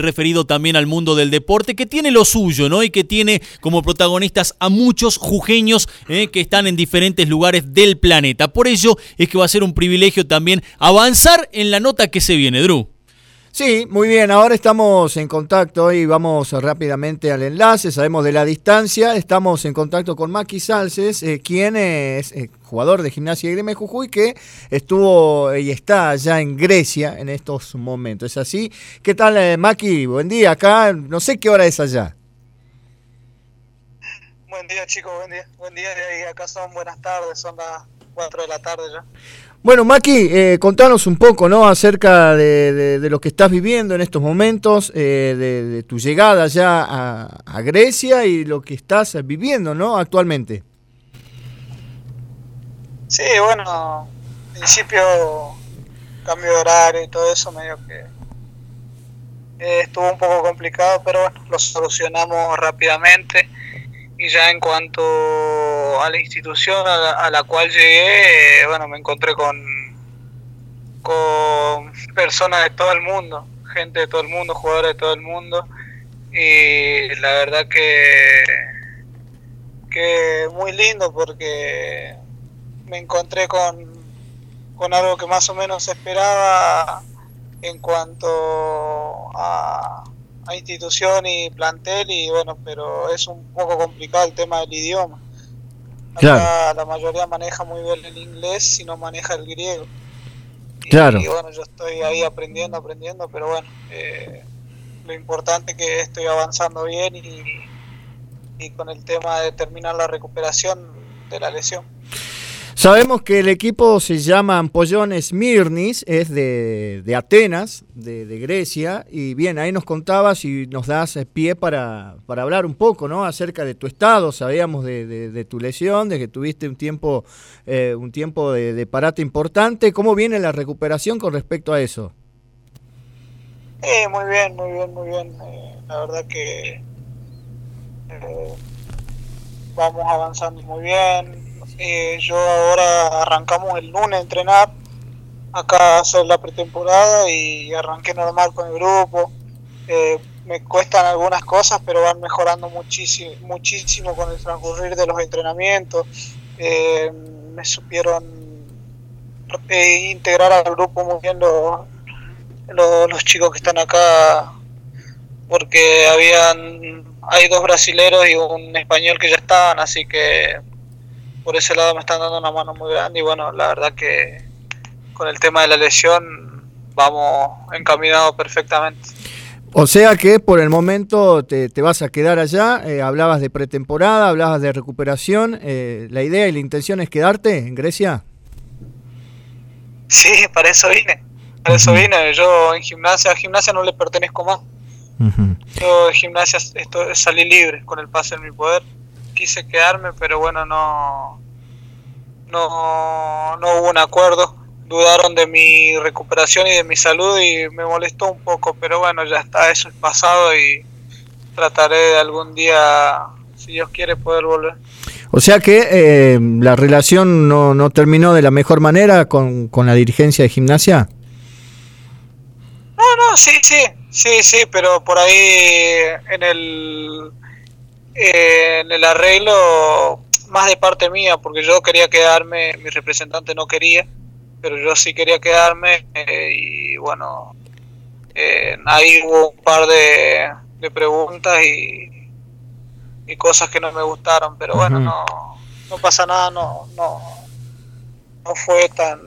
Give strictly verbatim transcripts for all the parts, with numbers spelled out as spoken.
referido también al mundo del deporte, que tiene lo suyo, ¿no? Y que tiene como protagonistas a muchos jujeños eh, que están en diferentes lugares del planeta. Por ello es que va a ser un privilegio también avanzar en la nota que se viene, Drew. Sí, muy bien, ahora estamos en contacto y vamos rápidamente al enlace, sabemos de la distancia, estamos en contacto con Maki Salces, eh, quien es eh, jugador de Gimnasia y Grima de Jujuy, que estuvo y está allá en Grecia en estos momentos, ¿es así? ¿Qué tal, eh, Maki? Buen día, acá no sé qué hora es allá. Buen día, chicos, buen día, buen día, de ahí acá son buenas tardes, son las cuatro de la tarde ya. Bueno, Maki, eh, contanos un poco, ¿no?, acerca de, de, de lo que estás viviendo en estos momentos, eh, de, de tu llegada ya a, a Grecia y lo que estás viviendo, ¿no?, actualmente. Sí, bueno, en principio cambio de horario y todo eso medio que eh, estuvo un poco complicado, pero bueno, lo solucionamos rápidamente. Y ya en cuanto a la institución a la, a la cual llegué, eh, bueno, me encontré con, con personas de todo el mundo, gente de todo el mundo, jugadores de todo el mundo, y la verdad que, que muy lindo porque me encontré con, con algo que más o menos esperaba en cuanto a... a institución y plantel, y bueno, pero es un poco complicado el tema del idioma. Acá claro, la mayoría maneja muy bien el inglés, si no maneja el griego. Y, claro. y bueno, yo estoy ahí aprendiendo, aprendiendo, pero bueno, eh, lo importante es que estoy avanzando bien y, y con el tema de terminar la recuperación de la lesión. Sabemos que el equipo se llama Ampollón Smirnis, es de, de Atenas, de, de Grecia, y bien, ahí nos contabas y nos das pie para, para hablar un poco, ¿no?, acerca de tu estado. Sabíamos de, de, de tu lesión, de que tuviste un tiempo, eh, un tiempo de, de parate importante. ¿Cómo viene la recuperación con respecto a eso? Eh, muy bien, muy bien, muy bien. Eh, la verdad que eh, vamos avanzando muy bien. Eh, yo ahora arrancamos el lunes a entrenar acá a hacer la pretemporada y arranqué normal con el grupo. Eh, me cuestan algunas cosas, pero van mejorando muchísimo, muchísimo con el transcurrir de los entrenamientos. Eh, me supieron eh, integrar al grupo muy bien los, los, los chicos que están acá, porque habían hay dos brasileros y un español que ya estaban, así que por ese lado me están dando una mano muy grande. Y bueno, la verdad que con el tema de la lesión vamos encaminados perfectamente. O sea que por el momento te, te vas a quedar allá, eh, hablabas de pretemporada, hablabas de recuperación, eh, ¿la idea y la intención es quedarte en Grecia? Sí, para eso vine, para uh-huh. eso vine. Yo en gimnasia, a gimnasia no le pertenezco más. Uh-huh. Yo de gimnasia esto, salí libre con el pase en mi poder. Quise quedarme, pero bueno, no, no, no hubo un acuerdo. Dudaron de mi recuperación y de mi salud y me molestó un poco, pero bueno, ya está, eso es pasado y trataré de algún día, si Dios quiere, poder volver. O sea que eh, la relación no, no terminó de la mejor manera con, con la dirigencia de gimnasia. No, no, sí, sí, sí, sí, pero por ahí en el... Eh, en el arreglo más de parte mía, porque yo quería quedarme, mi representante no quería, pero yo sí quería quedarme, eh, y bueno, eh, ahí hubo un par de, de preguntas y, y cosas que no me gustaron, pero bueno, uh-huh. no, no pasa nada, no, no, no fue tan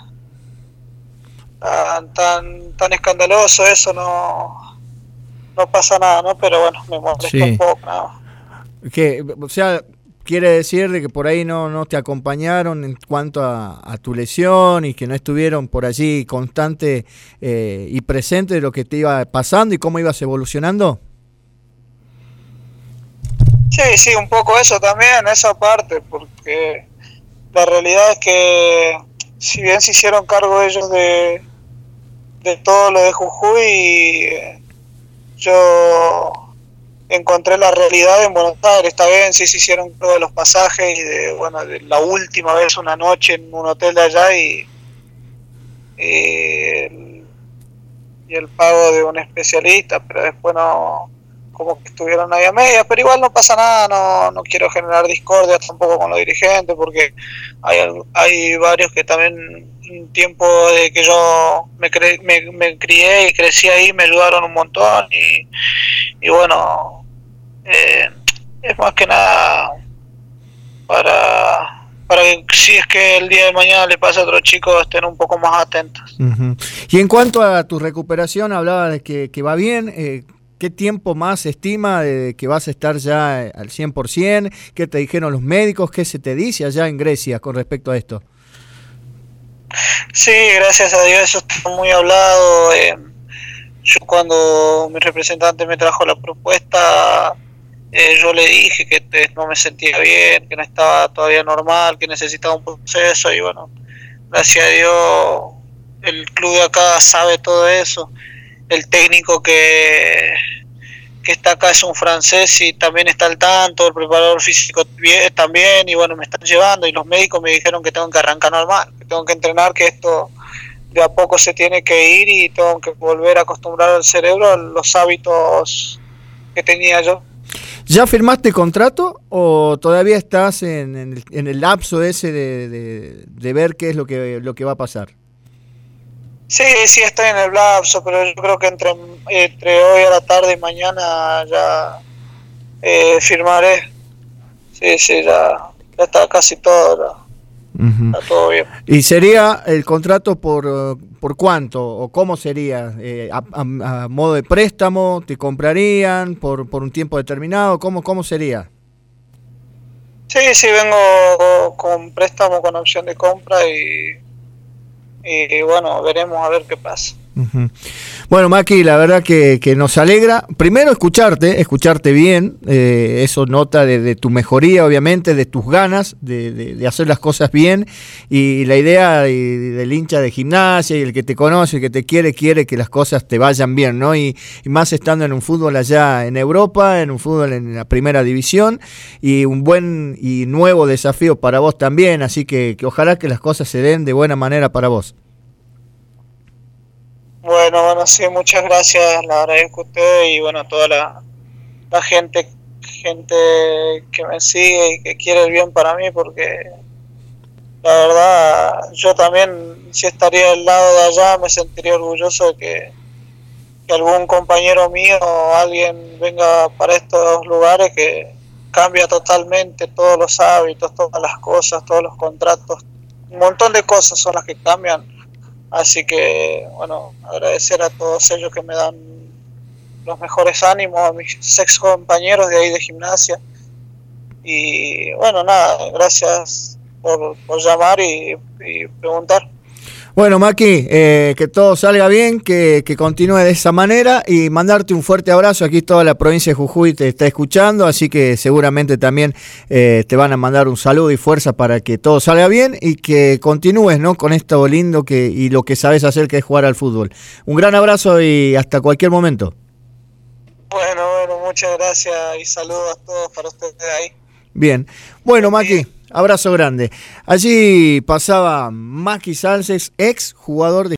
tan tan, tan escandaloso eso, no, no pasa nada, ¿no? Pero bueno, me molestó sí. un poco, nada más. Que, o sea, quiere decir de que por ahí no, no te acompañaron en cuanto a, a tu lesión y que no estuvieron por allí constante eh, y presente de lo que te iba pasando y cómo ibas evolucionando. Sí, sí, un poco eso también, esa parte, porque la realidad es que si bien se hicieron cargo ellos de, de todo lo de Jujuy, yo encontré la realidad en Buenos Aires. Está bien, sí se hicieron todos los pasajes y de, bueno, de la última vez una noche en un hotel de allá y, y y el pago de un especialista, pero después no, como que estuvieron ahí a medias, pero igual no pasa nada, no, no quiero generar discordia tampoco con los dirigentes, porque hay, hay varios que también un tiempo de que yo me, cre, me, me crié y crecí ahí me ayudaron un montón y, y bueno, eh, es más que nada para... para que si es que el día de mañana le pasa a otro chico estén un poco más atentos. Uh-huh. Y en cuanto a tu recuperación, hablaba de que, que va bien, eh, ¿qué tiempo más se estima de que vas a estar ya al cien por ciento? ¿Qué te dijeron los médicos? ¿Qué se te dice allá en Grecia con respecto a esto? Sí, gracias a Dios, eso está muy hablado. Eh, yo cuando mi representante me trajo la propuesta... Eh, yo le dije que te, no me sentía bien, que no estaba todavía normal, que necesitaba un proceso y bueno, gracias a Dios el club de acá sabe todo eso. El técnico que, que está acá es un francés y también está al tanto, el preparador físico también y bueno, me están llevando y los médicos me dijeron que tengo que arrancar normal, que tengo que entrenar, que esto de a poco se tiene que ir y tengo que volver a acostumbrar al cerebro a los hábitos que tenía yo. ¿Ya firmaste contrato o todavía estás en, en, el, en el lapso ese de, de, de ver qué es lo que, lo que va a pasar? Sí, sí, estoy en el lapso, pero yo creo que entre, entre hoy a la tarde y mañana ya eh, firmaré. Sí, sí, ya, ya está casi todo, ya. Uh-huh. Está todo bien. ¿Y sería el contrato por, por cuánto o cómo sería? Eh, a, a, ¿A modo de préstamo? ¿Te comprarían por, por un tiempo determinado? ¿Cómo, cómo sería? Sí, sí, vengo con préstamo con opción de compra y, y bueno, veremos a ver qué pasa. Uh-huh. Bueno, Maki, la verdad que, que nos alegra, primero escucharte, escucharte bien, eh, eso nota de, de tu mejoría, obviamente, de tus ganas de, de, de hacer las cosas bien, y la idea y, del hincha de Gimnasia y el que te conoce, el que te quiere, quiere que las cosas te vayan bien, ¿no? Y, y más estando en un fútbol allá en Europa, en un fútbol en la primera división, y un buen y nuevo desafío para vos también, así que, que ojalá que las cosas se den de buena manera para vos. Bueno, bueno, sí, muchas gracias, la agradezco a ustedes y bueno, a toda la, la gente gente que me sigue y que quiere el bien para mí, porque la verdad yo también, si estaría al lado de allá, me sentiría orgulloso de que, que algún compañero mío o alguien venga para estos lugares, que cambia totalmente todos los hábitos, todas las cosas, todos los contratos, un montón de cosas son las que cambian. Así que, bueno, agradecer a todos ellos que me dan los mejores ánimos, a mis ex compañeros de ahí de Gimnasia. Y, bueno, nada, gracias por, por llamar y, y preguntar. Bueno, Maki, eh, que todo salga bien, que, que continúe de esa manera y mandarte un fuerte abrazo. Aquí toda la provincia de Jujuy te está escuchando, así que seguramente también eh, te van a mandar un saludo y fuerza para que todo salga bien y que continúes, ¿no?, con esto lindo que y lo que sabes hacer, que es jugar al fútbol. Un gran abrazo y hasta cualquier momento. Bueno, bueno, muchas gracias y saludos a todos para ustedes ahí. Bien, bueno, Maki, abrazo grande. Allí pasaba Maki Salces, ex jugador de